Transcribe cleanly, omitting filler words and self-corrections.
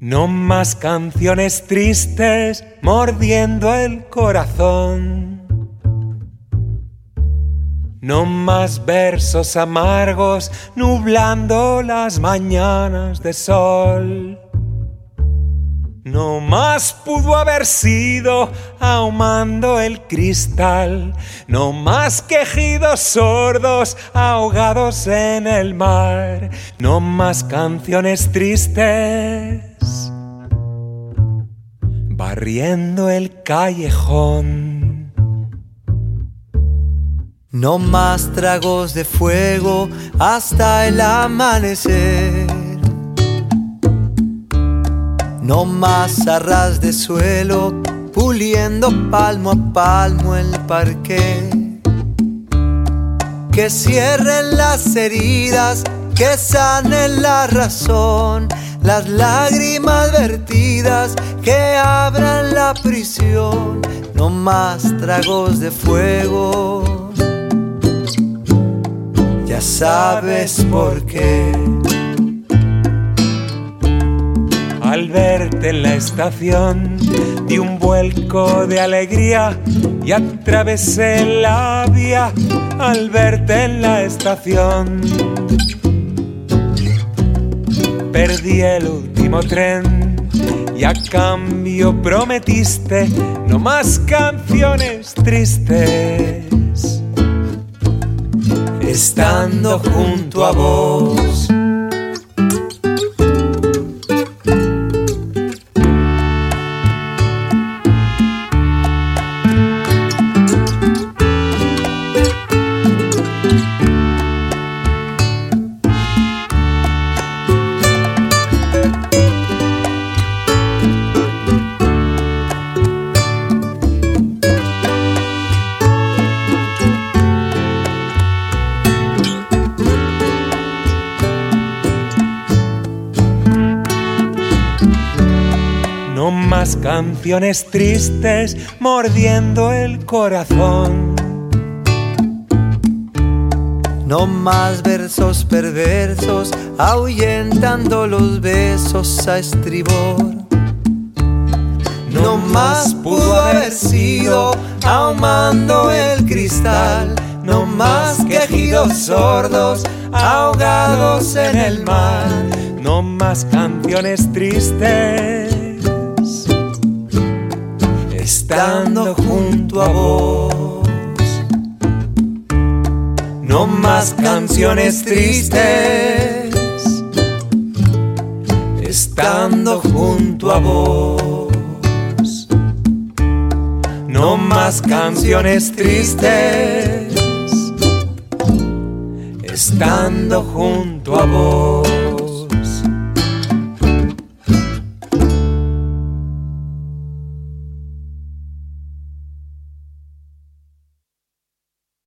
No más canciones tristes mordiendo el corazón. No más versos amargos nublando las mañanas de sol. No más pudo haber sido ahumando el cristal. No más quejidos sordos ahogados en el mar. No más canciones tristes barriendo el callejón. No más tragos de fuego hasta el amanecer. No más arras de suelo puliendo palmo a palmo el parqué. Que cierren las heridas, que sanen la razón, las lágrimas vertidas, que abran la prisión. No más tragos de fuego, ya sabes por qué. Al verte en la estación di un vuelco de alegría y atravesé la vía. Al verte en la estación perdí el último tren y a cambio prometiste no más canciones tristes. Estando junto a vos, no más canciones tristes mordiendo el corazón. No más versos perversos ahuyentando los besos a estribor. No más pudo haber sido ahumando el cristal. No más quejidos sordos ahogados en el mar. No más canciones tristes estando junto a vos. No más canciones tristes estando junto a vos. No más canciones tristes estando junto a vos.